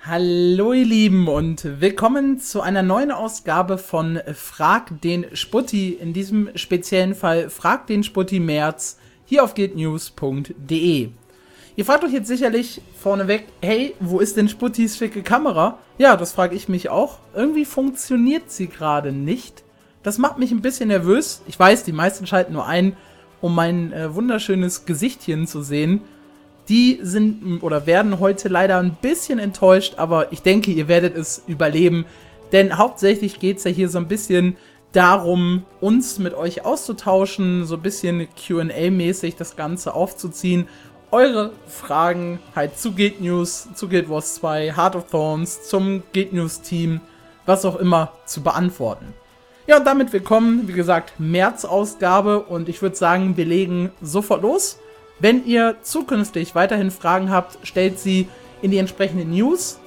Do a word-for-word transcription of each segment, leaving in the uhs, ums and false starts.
Hallo ihr Lieben und willkommen zu einer neuen Ausgabe von Frag den Sputti. In diesem speziellen Fall Frag den Sputti März hier auf guildnews punkt de. Ihr fragt euch jetzt sicherlich vorneweg, hey, wo ist denn Sputtis schicke Kamera? Ja, das frage ich mich auch. Irgendwie funktioniert sie gerade nicht. Das macht mich ein bisschen nervös. Ich weiß, die meisten schalten nur ein, um mein äh, wunderschönes Gesichtchen zu sehen. Die sind oder werden heute leider ein bisschen enttäuscht, aber ich denke, ihr werdet es überleben. Denn hauptsächlich geht es ja hier so ein bisschen darum, uns mit euch auszutauschen, so ein bisschen Q und A-mäßig das Ganze aufzuziehen. Eure Fragen halt zu Guild News, zu Guild Wars zwei, Heart of Thorns, zum Guild News Team, was auch immer, zu beantworten. Ja, und damit willkommen, wie gesagt, März-Ausgabe und ich würde sagen, wir legen sofort los. Wenn ihr zukünftig weiterhin Fragen habt, stellt sie in die entsprechenden News,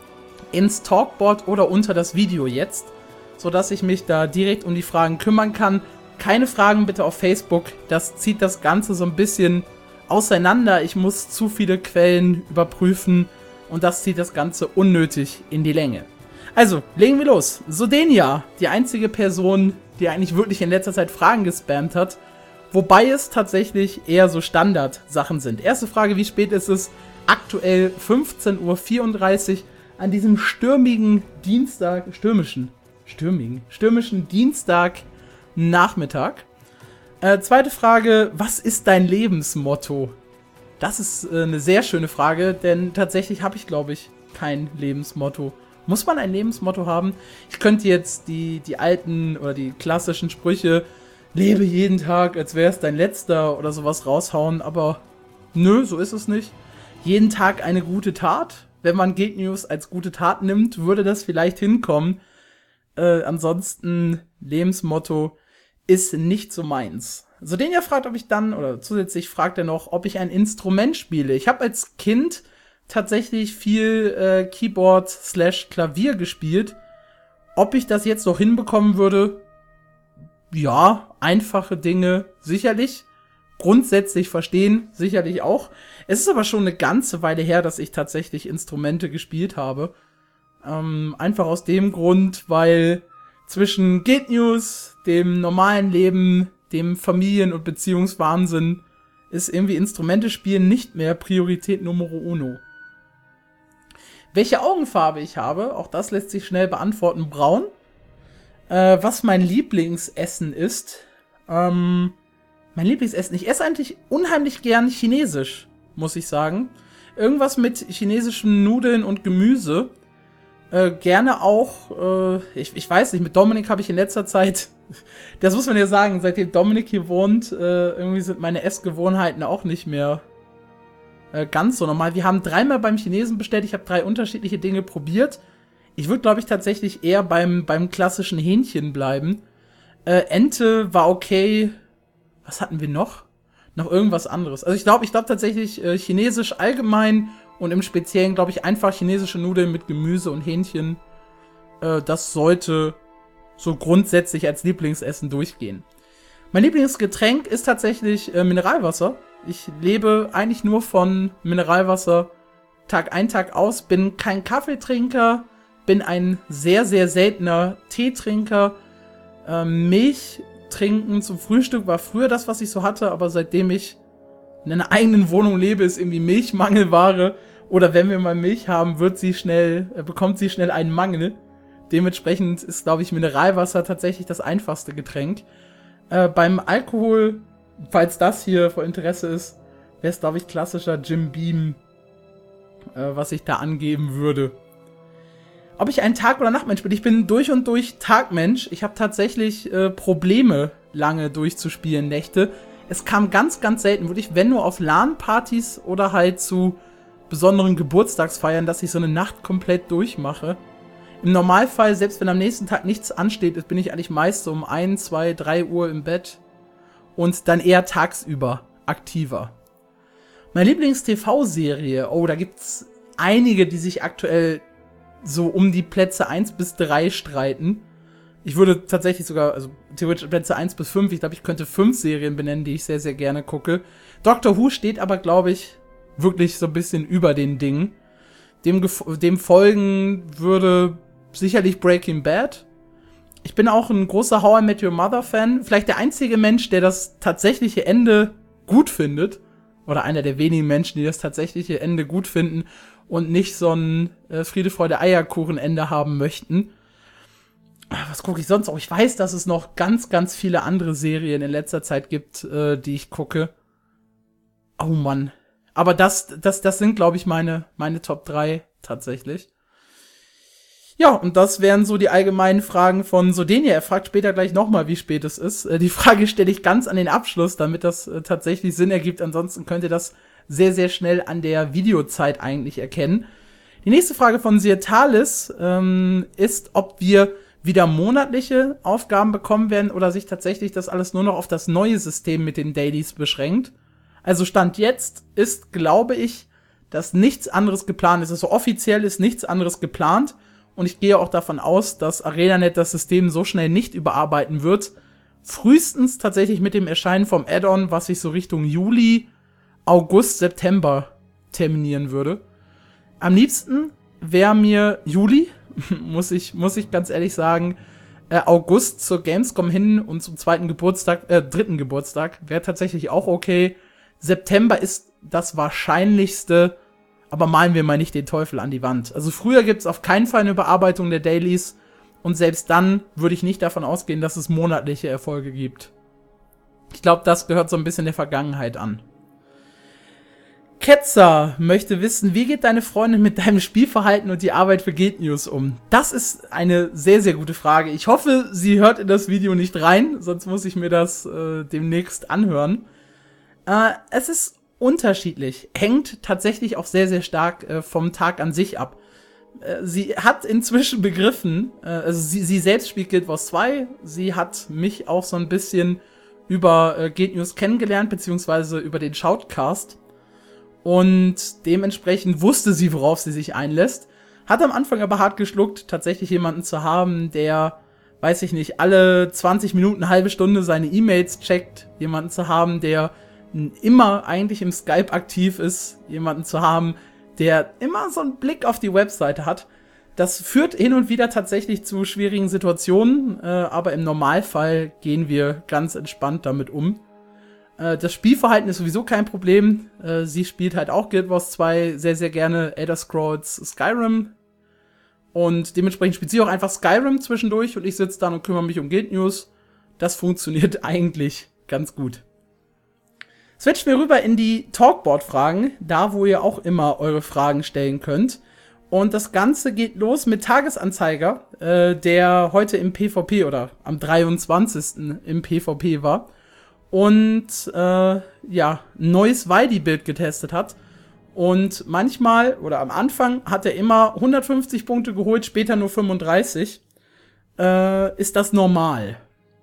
ins Talkboard oder unter das Video jetzt, sodass ich mich da direkt um die Fragen kümmern kann. Keine Fragen bitte auf Facebook, das zieht das Ganze so ein bisschen auseinander. Ich muss zu viele Quellen überprüfen und das zieht das Ganze unnötig in die Länge. Also, legen wir los. Sodenia, die einzige Person, die eigentlich wirklich in letzter Zeit Fragen gespammt hat, wobei es tatsächlich eher so Standardsachen sind. Erste Frage, wie spät ist es? Aktuell fünfzehn Uhr vierunddreißig an diesem stürmigen Dienstag, stürmischen, stürmigen, stürmischen Dienstag-Nachmittag. Äh, zweite Frage, was ist dein Lebensmotto? Das ist äh, eine sehr schöne Frage, denn tatsächlich habe ich, glaube ich, kein Lebensmotto. Muss man ein Lebensmotto haben? Ich könnte jetzt die, die alten oder die klassischen Sprüche lebe jeden Tag, als wäre es dein letzter oder sowas raushauen, aber nö, so ist es nicht. Jeden Tag eine gute Tat. Wenn man Guild News als gute Tat nimmt, würde das vielleicht hinkommen. Äh, ansonsten, Lebensmotto ist nicht so meins. Sodenia fragt, ob ich dann, oder zusätzlich fragt er noch, ob ich ein Instrument spiele. Ich habe als Kind tatsächlich viel äh, Keyboard slash Klavier gespielt. Ob ich das jetzt noch hinbekommen würde? Ja, einfache Dinge sicherlich, grundsätzlich verstehen sicherlich auch. Es ist aber schon eine ganze Weile her, dass ich tatsächlich Instrumente gespielt habe. Ähm, einfach aus dem Grund, weil zwischen Guild News, dem normalen Leben, dem Familien- und Beziehungswahnsinn ist irgendwie Instrumente spielen nicht mehr Priorität Numero uno. Welche Augenfarbe ich habe, auch das lässt sich schnell beantworten, braun. Äh, was mein Lieblingsessen ist. Ähm, mein Lieblingsessen. Ich esse eigentlich unheimlich gern Chinesisch, muss ich sagen. Irgendwas mit chinesischen Nudeln und Gemüse. Äh, gerne auch, äh, ich, ich weiß nicht, mit Dominik habe ich in letzter Zeit, das muss man ja sagen, seitdem Dominik hier wohnt, äh, irgendwie sind meine Essgewohnheiten auch nicht mehr äh, ganz so normal. Wir haben dreimal beim Chinesen bestellt, ich habe drei unterschiedliche Dinge probiert. Ich würde, glaube ich, tatsächlich eher beim, beim klassischen Hähnchen bleiben. Äh, Ente war okay. Was hatten wir noch? Noch irgendwas anderes. Also ich glaube, ich glaube tatsächlich äh, Chinesisch allgemein und im Speziellen, glaube ich, einfach chinesische Nudeln mit Gemüse und Hähnchen. Äh, das sollte so grundsätzlich als Lieblingsessen durchgehen. Mein Lieblingsgetränk ist tatsächlich äh, Mineralwasser. Ich lebe eigentlich nur von Mineralwasser Tag ein, Tag aus. Bin kein Kaffeetrinker. Bin ein sehr, sehr seltener Teetrinker. Ähm, Milch trinken zum Frühstück war früher das, was ich so hatte, aber seitdem ich in einer eigenen Wohnung lebe, ist irgendwie Milchmangelware. Oder wenn wir mal Milch haben, wird sie schnell, äh, bekommt sie schnell einen Mangel. Dementsprechend ist, glaube ich, Mineralwasser tatsächlich das einfachste Getränk. Äh, beim Alkohol, falls das hier von Interesse ist, wäre es, glaube ich, klassischer Jim Beam, äh, was ich da angeben würde. Ob ich ein Tag- oder Nachtmensch bin? Ich bin durch und durch Tagmensch. Ich habe tatsächlich äh, Probleme, lange durchzuspielen, Nächte. Es kam ganz, ganz selten, wirklich, wenn nur auf LAN-Partys oder halt zu besonderen Geburtstagsfeiern, dass ich so eine Nacht komplett durchmache. Im Normalfall, selbst wenn am nächsten Tag nichts ansteht, bin ich eigentlich meist so um eins, zwei, drei Uhr im Bett und dann eher tagsüber aktiver. Meine Lieblings-T V-Serie, oh, da gibt's einige, die sich aktuell so um die Plätze eins bis drei streiten. Ich würde tatsächlich sogar, also theoretisch Plätze eins bis fünf, ich glaube, ich könnte fünf Serien benennen, die ich sehr, sehr gerne gucke. Doctor Who steht aber, glaube ich, wirklich so ein bisschen über den Dingen. dem, dem folgen würde sicherlich Breaking Bad. Ich bin auch ein großer How I Met Your Mother Fan. Vielleicht der einzige Mensch, der das tatsächliche Ende gut findet. Oder einer der wenigen Menschen, die das tatsächliche Ende gut finden und nicht so ein äh, Friede, Freude, Eierkuchen-Ende haben möchten. Was gucke ich sonst auch? Ich weiß, dass es noch ganz, ganz viele andere Serien in letzter Zeit gibt, äh, die ich gucke. Oh Mann. Aber das, das, das sind, glaube ich, meine, meine Top drei tatsächlich. Ja, und das wären so die allgemeinen Fragen von Sodenia. Er fragt später gleich nochmal, wie spät es ist. Äh, die Frage stelle ich ganz an den Abschluss, damit das äh, tatsächlich Sinn ergibt. Ansonsten könnt ihr das sehr, sehr schnell an der Videozeit eigentlich erkennen. Die nächste Frage von Sirtalis ähm, ist, ob wir wieder monatliche Aufgaben bekommen werden oder sich tatsächlich das alles nur noch auf das neue System mit den Dailies beschränkt. Also Stand jetzt ist, glaube ich, dass nichts anderes geplant ist. Also offiziell ist nichts anderes geplant. Und ich gehe auch davon aus, dass ArenaNet das System so schnell nicht überarbeiten wird. Frühestens tatsächlich mit dem Erscheinen vom Add-on, was sich so Richtung Juli, August, September terminieren würde. Am liebsten wäre mir Juli, muss ich, muss ich ganz ehrlich sagen, äh, August zur Gamescom hin und zum zweiten Geburtstag, äh, dritten Geburtstag, wäre tatsächlich auch okay. September ist das Wahrscheinlichste, aber malen wir mal nicht den Teufel an die Wand. Also früher gibt's auf keinen Fall eine Überarbeitung der Dailies und selbst dann würde ich nicht davon ausgehen, dass es monatliche Erfolge gibt. Ich glaube, das gehört so ein bisschen der Vergangenheit an. Ketzer möchte wissen, wie geht deine Freundin mit deinem Spielverhalten und die Arbeit für Guild News um? Das ist eine sehr, sehr gute Frage. Ich hoffe, sie hört in das Video nicht rein, sonst muss ich mir das äh, demnächst anhören. Äh, es ist unterschiedlich. Hängt tatsächlich auch sehr, sehr stark äh, vom Tag an sich ab. Äh, sie hat inzwischen begriffen, äh, also sie, sie selbst spielt Guild Wars zwei, sie hat mich auch so ein bisschen über äh, Guild News kennengelernt, beziehungsweise über den Shoutcast. Und dementsprechend wusste sie, worauf sie sich einlässt. Hat am Anfang aber hart geschluckt, tatsächlich jemanden zu haben, der, weiß ich nicht, alle zwanzig Minuten, eine halbe Stunde seine E-Mails checkt. Jemanden zu haben, der immer eigentlich im Skype aktiv ist. Jemanden zu haben, der immer so einen Blick auf die Webseite hat. Das führt hin und wieder tatsächlich zu schwierigen Situationen, äh, aber im Normalfall gehen wir ganz entspannt damit um. Das Spielverhalten ist sowieso kein Problem. Sie spielt halt auch Guild Wars zwei sehr, sehr gerne, Elder Scrolls Skyrim. Und dementsprechend spielt sie auch einfach Skyrim zwischendurch und ich sitze dann und kümmere mich um Guild News. Das funktioniert eigentlich ganz gut. Switchen wir rüber in die Talkboard-Fragen, da wo ihr auch immer eure Fragen stellen könnt. Und das Ganze geht los mit Tagesanzeiger, äh, der heute im PvP oder am dreiundzwanzigsten im PvP war. Und äh, ja, ein neues Weidi-Bild getestet hat. Und manchmal, oder am Anfang, hat er immer hundertfünfzig Punkte geholt, später nur fünfunddreißig. Äh, ist das normal?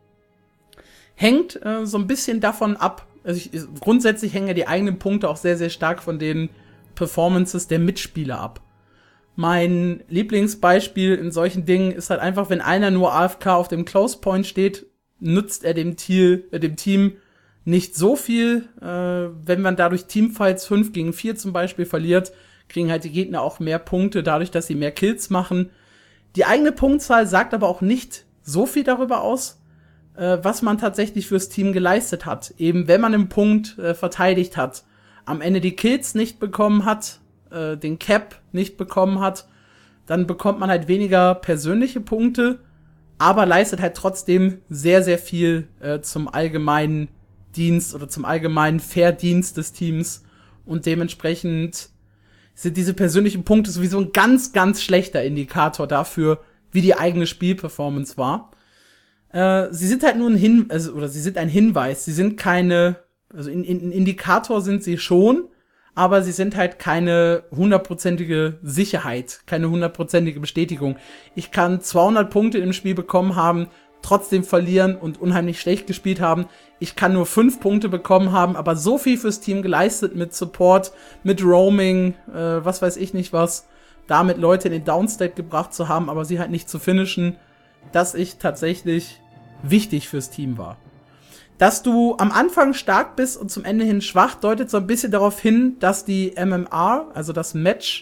Hängt äh, so ein bisschen davon ab. Also ich, grundsätzlich hängen ja die eigenen Punkte auch sehr, sehr stark von den Performances der Mitspieler ab. Mein Lieblingsbeispiel in solchen Dingen ist halt einfach, wenn einer nur A F K auf dem Close Point steht, nützt er dem, Thiel, äh, dem Team nicht so viel. Äh, wenn man dadurch Teamfights fünf gegen vier zum Beispiel verliert, kriegen halt die Gegner auch mehr Punkte, dadurch, dass sie mehr Kills machen. Die eigene Punktzahl sagt aber auch nicht so viel darüber aus, äh, was man tatsächlich fürs Team geleistet hat. Eben wenn man einen Punkt äh, verteidigt hat, am Ende die Kills nicht bekommen hat, äh, den Cap nicht bekommen hat, dann bekommt man halt weniger persönliche Punkte, aber leistet halt trotzdem sehr, sehr viel äh, zum allgemeinen Dienst oder zum allgemeinen Verdienst des Teams. Und dementsprechend sind diese persönlichen Punkte sowieso ein ganz, ganz schlechter Indikator dafür, wie die eigene Spielperformance war. Äh, sie sind halt nur ein Hin, also, oder sie sind ein Hinweis. Sie sind keine, also ein in, in Indikator sind sie schon, aber sie sind halt keine hundertprozentige Sicherheit, keine hundertprozentige Bestätigung. Ich kann zweihundert Punkte im Spiel bekommen haben, trotzdem verlieren und unheimlich schlecht gespielt haben. Ich kann nur fünf Punkte bekommen haben, aber so viel fürs Team geleistet mit Support, mit Roaming, äh, was weiß ich nicht was, damit Leute in den Downstate gebracht zu haben, aber sie halt nicht zu finishen, dass ich tatsächlich wichtig fürs Team war. Dass du am Anfang stark bist und zum Ende hin schwach, deutet so ein bisschen darauf hin, dass die M M R, also das Match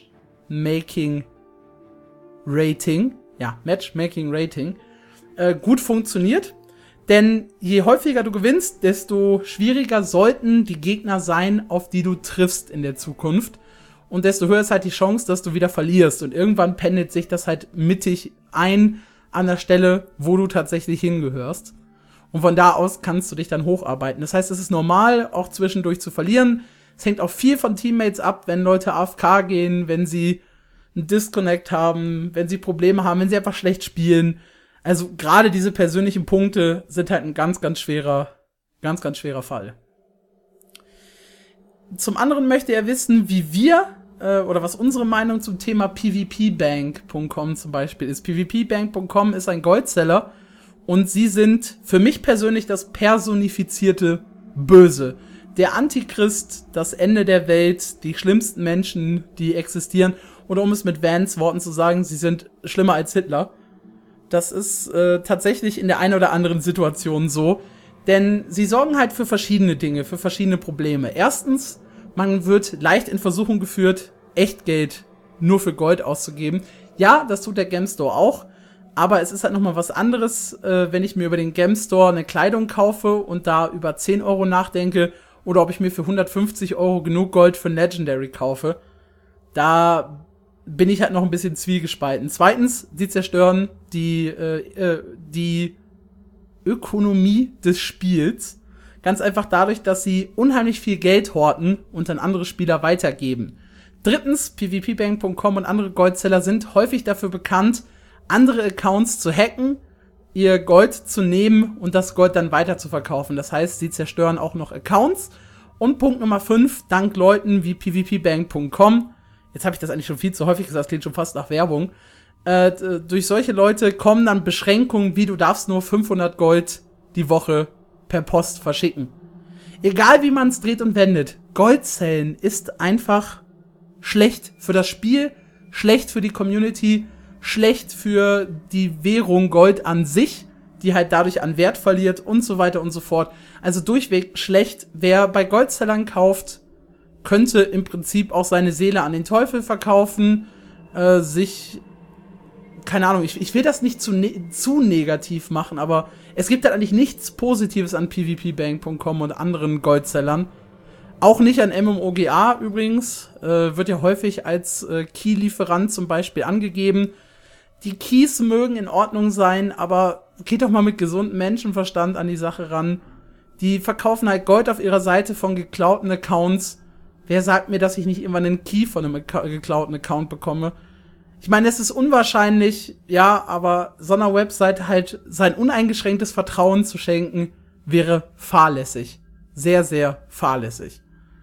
Matchmaking Rating, ja, Matchmaking Rating, äh, gut funktioniert. Denn je häufiger du gewinnst, desto schwieriger sollten die Gegner sein, auf die du triffst in der Zukunft. Und desto höher ist halt die Chance, dass du wieder verlierst. Und irgendwann pendelt sich das halt mittig ein an der Stelle, wo du tatsächlich hingehörst. Und von da aus kannst du dich dann hocharbeiten. Das heißt, es ist normal, auch zwischendurch zu verlieren. Es hängt auch viel von Teammates ab, wenn Leute A F K gehen, wenn sie einen Disconnect haben, wenn sie Probleme haben, wenn sie einfach schlecht spielen. Also gerade diese persönlichen Punkte sind halt ein ganz, ganz schwerer, ganz, ganz schwerer Fall. Zum anderen möchte er wissen, wie wir äh, oder was unsere Meinung zum Thema P V P Bank Punkt com zum Beispiel ist. P V P Bank Punkt com ist ein Goldseller und sie sind für mich persönlich das personifizierte Böse. Der Antichrist, das Ende der Welt, die schlimmsten Menschen, die existieren. Oder um es mit Vans Worten zu sagen, sie sind schlimmer als Hitler. Das ist äh, tatsächlich in der einen oder anderen Situation so. Denn sie sorgen halt für verschiedene Dinge, für verschiedene Probleme. Erstens, man wird leicht in Versuchung geführt, Echtgeld nur für Gold auszugeben. Ja, das tut der Gem Store auch. Aber es ist halt nochmal was anderes, äh, wenn ich mir über den Gem Store eine Kleidung kaufe und da über zehn Euro nachdenke. Oder ob ich mir für hundertfünfzig Euro genug Gold für ein Legendary kaufe. Da bin ich halt noch ein bisschen zwiegespalten. Zweitens, sie zerstören die, äh, äh, die Ökonomie des Spiels. Ganz einfach dadurch, dass sie unheimlich viel Geld horten und an andere Spieler weitergeben. Drittens, P V P Bank Punkt com und andere Goldseller sind häufig dafür bekannt, andere Accounts zu hacken, ihr Gold zu nehmen und das Gold dann weiter zu verkaufen. Das heißt, sie zerstören auch noch Accounts. Und Punkt Nummer fünf, dank Leuten wie P V P Bank Punkt com, jetzt habe ich das eigentlich schon viel zu häufig gesagt, das klingt schon fast nach Werbung, äh, durch solche Leute kommen dann Beschränkungen, wie du darfst nur fünfhundert Gold die Woche per Post verschicken. Egal wie man es dreht und wendet, Goldzellen ist einfach schlecht für das Spiel, schlecht für die Community, schlecht für die Währung Gold an sich, die halt dadurch an Wert verliert und so weiter und so fort. Also durchweg schlecht. Wer bei Goldzellern kauft, könnte im Prinzip auch seine Seele an den Teufel verkaufen, äh, sich, keine Ahnung, ich, ich will das nicht zu, ne- zu negativ machen, aber es gibt halt eigentlich nichts Positives an P V P Bank Punkt com und anderen Goldzellern. Auch nicht an M M O G A übrigens, äh, wird ja häufig als äh, Key-Lieferant zum Beispiel angegeben. Die Keys mögen in Ordnung sein, aber geht doch mal mit gesundem Menschenverstand an die Sache ran. Die verkaufen halt Gold auf ihrer Seite von geklauten Accounts. Wer sagt mir, dass ich nicht irgendwann einen Key von einem Ac- geklauten Account bekomme? Ich meine, es ist unwahrscheinlich, ja, aber so einer Website halt sein uneingeschränktes Vertrauen zu schenken, wäre fahrlässig. Sehr, sehr fahrlässig.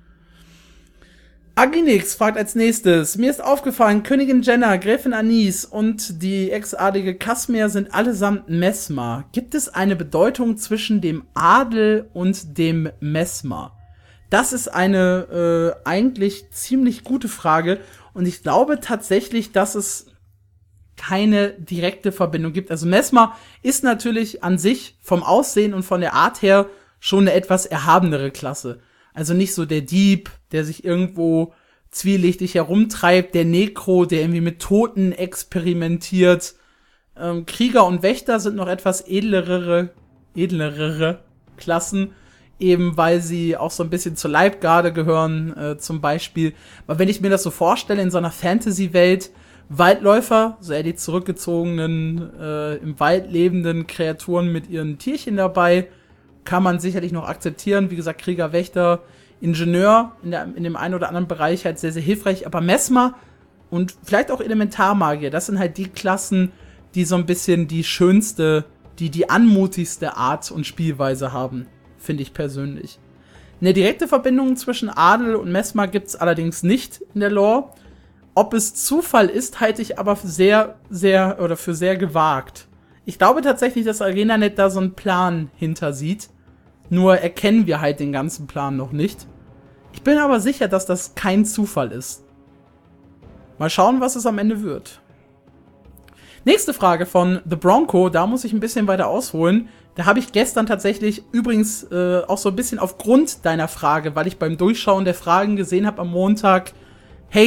Aginix fragt als nächstes, mir ist aufgefallen, Königin Jenna, Gräfin Anis und die ex-adlige Kasmir sind allesamt Mesmer. Gibt es eine Bedeutung zwischen dem Adel und dem Mesmer? Das ist eine äh, eigentlich ziemlich gute Frage und ich glaube tatsächlich, dass es keine direkte Verbindung gibt. Also Mesmer ist natürlich an sich vom Aussehen und von der Art her schon eine etwas erhabenere Klasse. Also nicht so der Dieb, der sich irgendwo zwielichtig herumtreibt, der Nekro, der irgendwie mit Toten experimentiert. Ähm, Krieger und Wächter sind noch etwas edlerere, edlerere Klassen, eben weil sie auch so ein bisschen zur Leibgarde gehören, äh, zum Beispiel. Aber wenn ich mir das so vorstelle, in so einer Fantasy-Welt, Waldläufer, so eher die zurückgezogenen, äh, im Wald lebenden Kreaturen mit ihren Tierchen dabei, kann man sicherlich noch akzeptieren. Wie gesagt, Krieger, Wächter, Ingenieur in, der, in dem einen oder anderen Bereich halt sehr, sehr hilfreich. Aber Mesmer und vielleicht auch Elementarmagier, das sind halt die Klassen, die so ein bisschen die schönste, die die anmutigste Art und Spielweise haben, finde ich persönlich. Eine direkte Verbindung zwischen Adel und Mesmer gibt's allerdings nicht in der Lore. Ob es Zufall ist, halte ich aber sehr, sehr, oder für sehr gewagt. Ich glaube tatsächlich, dass ArenaNet da so einen Plan hintersieht. Nur erkennen wir halt den ganzen Plan noch nicht. Ich bin aber sicher, dass das kein Zufall ist. Mal schauen, was es am Ende wird. Nächste Frage von The Bronco, da muss ich ein bisschen weiter ausholen. Da habe ich gestern tatsächlich, übrigens äh, auch so ein bisschen aufgrund deiner Frage, weil ich beim Durchschauen der Fragen gesehen habe am Montag, hey,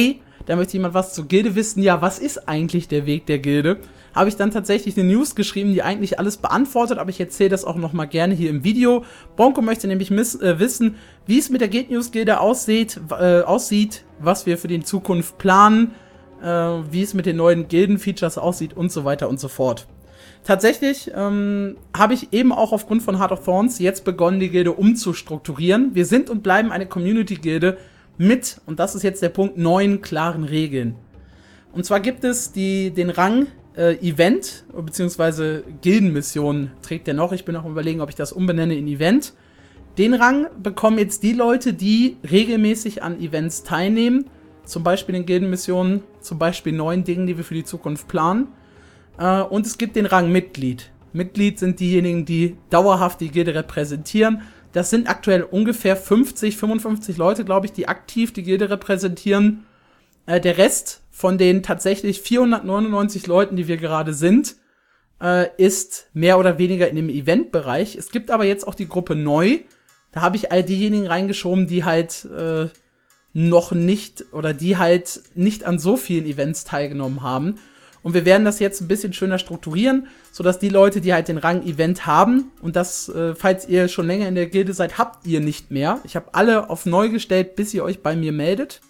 Da möchte jemand was zur Gilde wissen. Ja, was ist eigentlich der Weg der Gilde? Habe ich dann tatsächlich eine News geschrieben, die eigentlich alles beantwortet, aber ich erzähle das auch nochmal gerne hier im Video. Bonko möchte nämlich miss, äh, wissen, wie es mit der Guild News Gilde aussieht, äh, aussieht, was wir für die Zukunft planen, äh, wie es mit den neuen Gilden-Features aussieht und so weiter und so fort. Tatsächlich ähm, habe ich eben auch aufgrund von Heart of Thorns jetzt begonnen, die Gilde umzustrukturieren. Wir sind und bleiben eine Community-Gilde mit, und das ist jetzt der Punkt, neun klaren Regeln. Und zwar gibt es die, den Rang äh, Event, beziehungsweise Gildenmission trägt der noch. Ich bin auch überlegen, ob ich das umbenenne in Event. Den Rang bekommen jetzt die Leute, die regelmäßig an Events teilnehmen. Zum Beispiel in Gildenmissionen, zum Beispiel neuen Dingen, die wir für die Zukunft planen. Äh, und es gibt den Rang Mitglied. Mitglied sind diejenigen, die dauerhaft die Gilde repräsentieren. Das sind aktuell ungefähr fünfzig, fünfundfünfzig Leute, glaube ich, die aktiv die Gilde repräsentieren. Äh, der Rest von den tatsächlich vierhundertneunundneunzig Leuten, die wir gerade sind, äh, ist mehr oder weniger in dem Eventbereich. Es gibt aber jetzt auch die Gruppe neu. Da habe ich all diejenigen reingeschoben, die halt äh, noch nicht oder die halt nicht an so vielen Events teilgenommen haben. Und wir werden das jetzt ein bisschen schöner strukturieren, sodass die Leute, die halt den Rang Event haben, und das, äh, falls ihr schon länger in der Gilde seid, habt ihr nicht mehr. Ich habe alle auf neu gestellt, bis ihr euch bei mir meldet.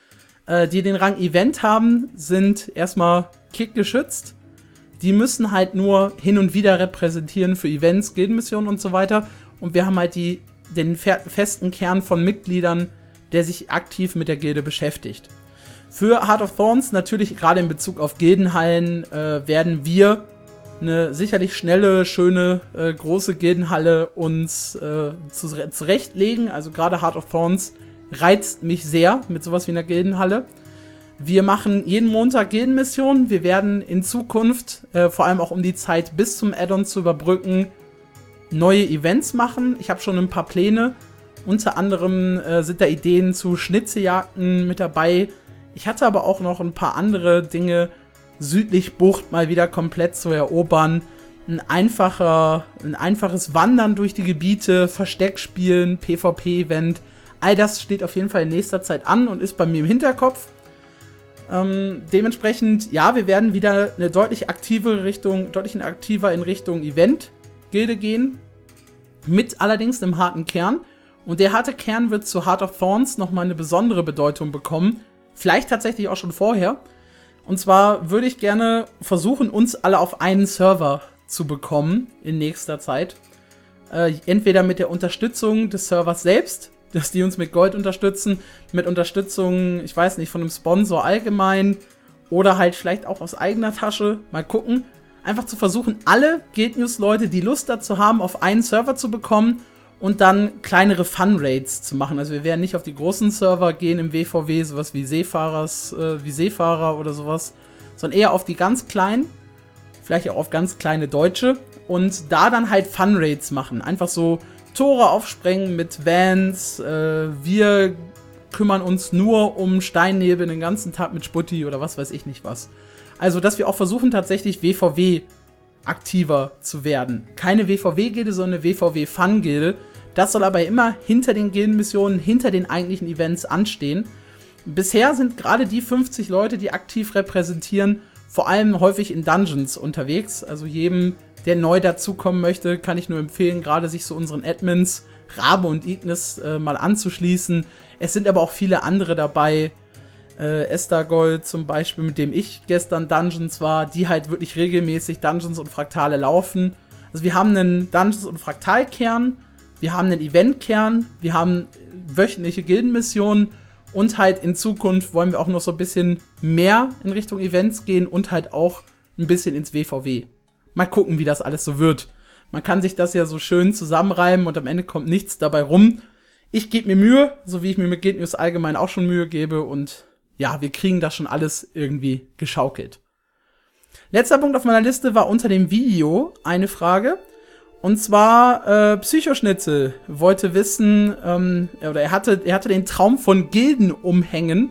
Äh, die den Rang Event haben, sind erstmal kickgeschützt. Die müssen halt nur hin und wieder repräsentieren für Events, Gildenmissionen und so weiter. Und wir haben halt die, den festen Kern von Mitgliedern, der sich aktiv mit der Gilde beschäftigt. Für Heart of Thorns, natürlich gerade in Bezug auf Gildenhallen, äh, werden wir eine sicherlich schnelle, schöne, äh, große Gildenhalle uns äh, zu, zurechtlegen. Also gerade Heart of Thorns reizt mich sehr mit sowas wie einer Gildenhalle. Wir machen jeden Montag Gildenmissionen. Wir werden in Zukunft, äh, vor allem auch um die Zeit bis zum Add-on zu überbrücken, neue Events machen. Ich habe schon ein paar Pläne. Unter anderem äh, sind da Ideen zu Schnitzejagden mit dabei. Ich hatte aber auch noch ein paar andere Dinge, südlich Bucht mal wieder komplett zu erobern. Ein, einfacher, ein einfaches Wandern durch die Gebiete, Versteckspielen, PvP-Event. All das steht auf jeden Fall in nächster Zeit an und ist bei mir im Hinterkopf. Ähm, dementsprechend, ja, wir werden wieder eine deutlich aktivere Richtung, deutlich aktiver in Richtung Event-Gilde gehen. Mit allerdings einem harten Kern. Und der harte Kern wird zu Heart of Thorns nochmal eine besondere Bedeutung bekommen. Vielleicht tatsächlich auch schon vorher. Und zwar würde ich gerne versuchen, uns alle auf einen Server zu bekommen in nächster Zeit. Äh, entweder mit der Unterstützung des Servers selbst, dass die uns mit Gold unterstützen, mit Unterstützung, ich weiß nicht, von einem Sponsor allgemein oder halt vielleicht auch aus eigener Tasche. Mal gucken. Einfach zu versuchen, alle Guild News Leute, die Lust dazu haben, auf einen Server zu bekommen und dann kleinere Fun-Raids zu machen. Also wir werden nicht auf die großen Server gehen im W V W, sowas wie Seefahrers, äh, wie Seefahrer oder sowas, sondern eher auf die ganz kleinen, vielleicht auch auf ganz kleine Deutsche und da dann halt Fun-Raids machen. Einfach so Tore aufsprengen mit Vans, äh, wir kümmern uns nur um Steinnebel den ganzen Tag mit Sputti oder was weiß ich nicht was. Also, dass wir auch versuchen, tatsächlich W V W aktiver zu werden. Keine W V W-Gilde, sondern eine W V W-Fun-Gilde. Das soll aber immer hinter den Gildenmissionen, hinter den eigentlichen Events anstehen. Bisher sind gerade die fünfzig Leute, die aktiv repräsentieren, vor allem häufig in Dungeons unterwegs. Also jedem, der neu dazukommen möchte, kann ich nur empfehlen, gerade sich so unseren Admins Rabe und Ignis äh, mal anzuschließen. Es sind aber auch viele andere dabei, Äh, Estergold zum Beispiel, mit dem ich gestern Dungeons war, die halt wirklich regelmäßig Dungeons und Fraktale laufen. Also wir haben einen Dungeons- und Fraktalkern, wir haben einen Eventkern, wir haben wöchentliche Gildenmissionen und halt in Zukunft wollen wir auch noch so ein bisschen mehr in Richtung Events gehen und halt auch ein bisschen ins W V W. Mal gucken, wie das alles so wird. Man kann sich das ja so schön zusammenreimen und am Ende kommt nichts dabei rum. Ich gebe mir Mühe, so wie ich mir mit Guild News allgemein auch schon Mühe gebe und ja, wir kriegen das schon alles irgendwie geschaukelt. Letzter Punkt auf meiner Liste war unter dem Video eine Frage. Und zwar, äh, Psychoschnitzel wollte wissen, ähm, oder er hatte, er hatte den Traum von Gildenumhängen.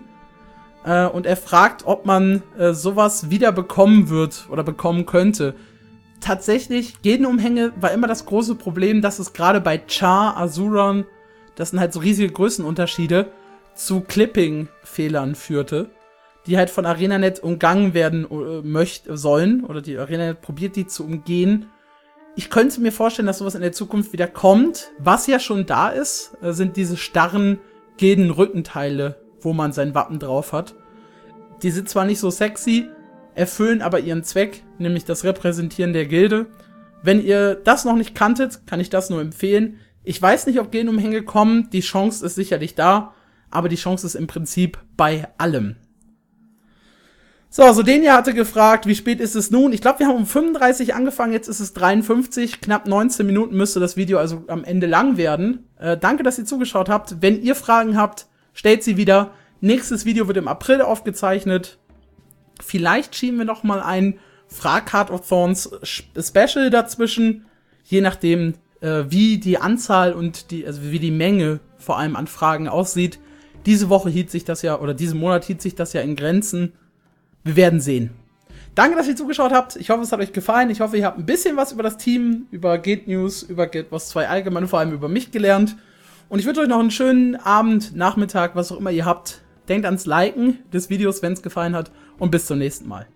Äh, und er fragt, ob man äh, sowas wieder bekommen wird oder bekommen könnte. Tatsächlich, Gildenumhänge war immer das große Problem, dass es gerade bei Char, Azuran, das sind halt so riesige Größenunterschiede, zu Clipping-Fehlern führte. die halt von ArenaNet umgangen werden äh, möchten, sollen, oder die ArenaNet probiert, die zu umgehen. Ich könnte mir vorstellen, dass sowas in der Zukunft wieder kommt. Was ja schon da ist, äh, sind diese starren Gildenrückenteile, wo man sein Wappen drauf hat. Die sind zwar nicht so sexy, erfüllen aber ihren Zweck, nämlich das Repräsentieren der Gilde. Wenn ihr das noch nicht kanntet, kann ich das nur empfehlen. Ich weiß nicht, ob Gildenumhänge kommen, die Chance ist sicherlich da, aber die Chance ist im Prinzip bei allem. So, so den hier hatte gefragt, wie spät ist es nun? Ich glaube, wir haben um fünfunddreißig angefangen, jetzt ist es dreiundfünfzig, knapp neunzehn Minuten müsste das Video also am Ende lang werden. Äh, danke, dass ihr zugeschaut habt. Wenn ihr Fragen habt, stellt sie wieder. Nächstes Video wird im April aufgezeichnet. Vielleicht schieben wir noch mal ein Frag-Heart of Thorns Special dazwischen, je nachdem, äh, wie die Anzahl und die, also wie die Menge vor allem an Fragen aussieht. Diese Woche hielt sich das ja, oder diesen Monat hielt sich das ja in Grenzen. Wir werden sehen. Danke, dass ihr zugeschaut habt. Ich hoffe, es hat euch gefallen. Ich hoffe, ihr habt ein bisschen was über das Team, über Guild News, über Guild Wars zwei allgemein, vor allem über mich gelernt. Und ich wünsche euch noch einen schönen Abend, Nachmittag, was auch immer ihr habt. Denkt ans Liken des Videos, wenn es gefallen hat. Und bis zum nächsten Mal.